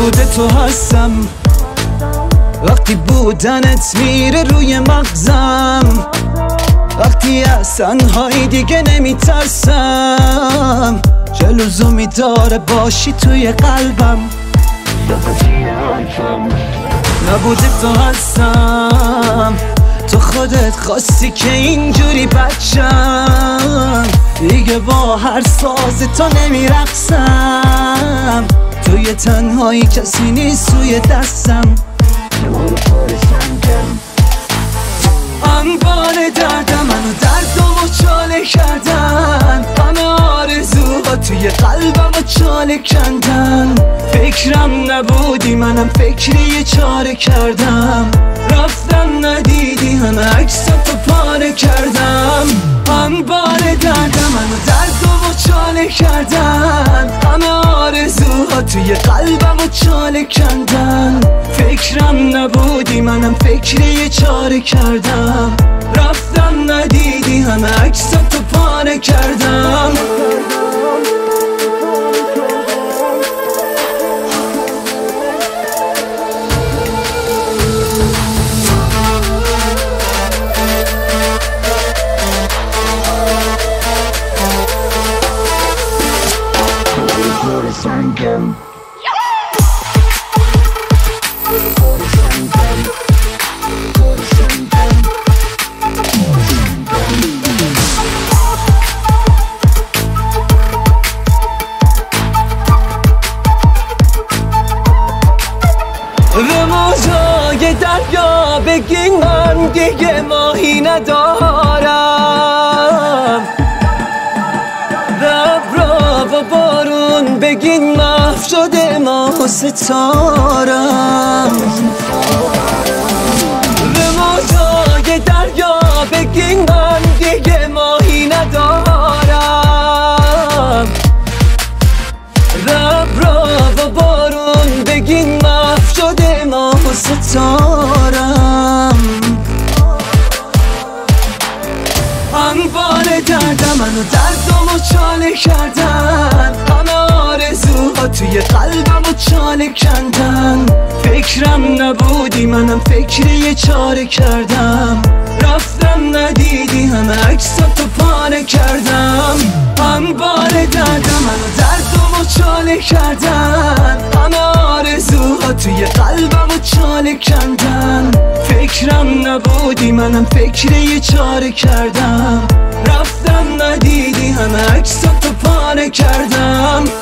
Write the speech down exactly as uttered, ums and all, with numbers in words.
نبوده تو هستم وقتی بودنت میره روی مغزم، وقتی از تنهایی دیگه نمیترسم، چه لزومی داره باشی توی قلبم. نبوده تو هستم، تو خودت خواستی که اینجوری بچم، دیگه با هر ساز تو نمیرقصم، توی تنهایی کسی نیست توی دستم. انبار دردم منو دردمو چاله کردن، همه آرزوها توی قلبمو چاله کندن، فکرم نبودی منم فکری یه چاره کردم، رفتم ندیدی همه عکساتو پاره کردم. انبار دردم منو دردمو چاله کردن، همه آرزوها توی قلبمو چاله کندن، فکرم نبودی منم فکری یه چاره کردم، رفتم ندیدی همه عکساتو پاره کردم. سنگم به موجای دریا بگین من دیگه ماهی ندارم، به ابرا و بارون بگین محو شده ماه و ستارم، به موجای دریا بگین من دیگه ماهی ندارم، به ابرا و بارون بگین محو شده ماه و ستارم. انبار دردم منو دردمو چاله کردن، همه آرزوها توی قلبمو چاله کندن، فکرم نبودی منم فکری یه چاره کردم، رفتم ندیدی همه عکساتو پاره کردم. انبار دردم منو دردمو چاله کردن، همه آرزوها توی قلبمو چاله کندن، فکرم نبودی منم فکری یه چاره کردم، رفتم ندیدی همه عکساتو پاره کردم.